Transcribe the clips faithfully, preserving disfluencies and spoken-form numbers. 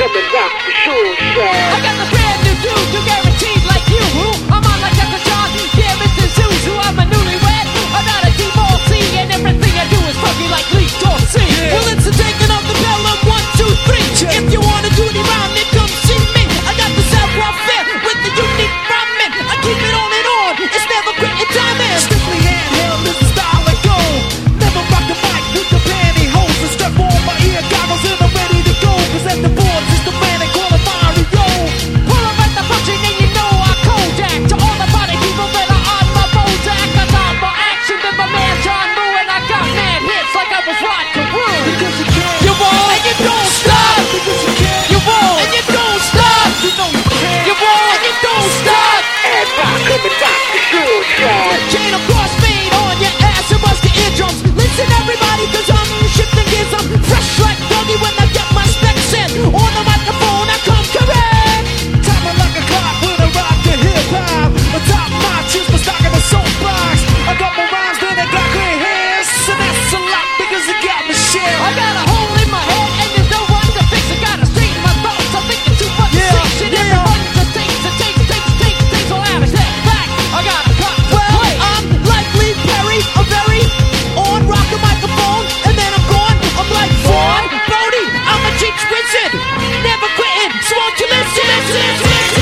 come and rock the show, Sean. I got the brand new dude who guaranteed like you. Who? I'm on like Uncle John. Yeah, Mister Zeus, who I'm a newlywed. I'm not a D-Ball-C, and everything I do is funky like Lee Dorsey. Yeah. Well, it's a taking off the pelham, one, two, three. Yeah. If you want to do the round, then come see me. I got the savoir-faire with the unique rhyming. I keep it on and on, it's never quitting timing. Strictly handheld, this is style and go. Never rock the mic with the pantyhose. And strap on my ear goggles and I'm ready to go. Cause at the boards, it's the man they call a Mario. Pull up at the function and you know I Kodak. To all the party people that are on my Bojack. I got more action than my man John Woo. And I got mad hits like I was Rod Carew. Because you can. You won't and you don't stop. Because you can. You won't and you don't stop. You know you can. You won't and you don't stop. And rock, come and rock the show, Sean. Chain of cross fade on your ass and bust the eardrums. Listen everybody, cause I'm shifting gears. I'm fresh like Dougie when I get my specs in. On the microphone I come correct. Timing like a clock when I rock the hip hop. A top notch is my stock in the soapbox. I got more rhymes than I got gray hairs. So that's a lot because it got me share. I got a hole in my head and there's no one to fix it. Gotta straighten my thoughts, I'm thinking too much yeah, fiction. Yeah. Everyone just takes it, takes it, takes it, takes it, takes it. So I have a step back, I got a cut to well, play. I'm like Lee Perry, I'm very on, rock the microphone, and then I'm gone. I'm like Vaughn Brody, I'm a cheeks wizard, never quitting, so won't you listen, listen, listen.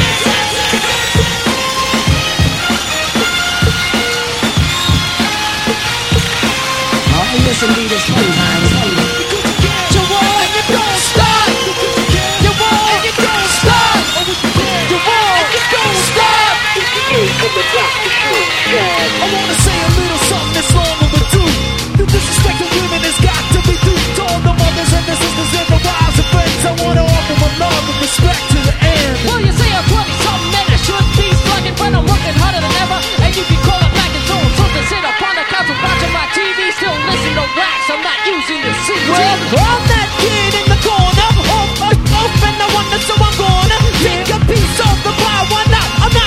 Oh, yes, indeed, it's fun times. You won't and you don't stop. You won't and you don't stop. You won't and you don't stop. Hey, come and rock the show, Sean. I wanna say a little something that's long overdue. You disrespect the women, it's got to be due. To all the mothers and the sisters and the wives and friends, I wanna offer my love and respect to the end. Well, you say I'm twenty something and I should be slugging, but I'm working harder than ever. And you can call it back and so so to sit up on the couch and watching my T V, still listen to wax. I'm not using the C D. Well, I'm that kid in the corner, off, off, off, and I wonder, so I'm gonna take a piece of the pie. Why not? I'm not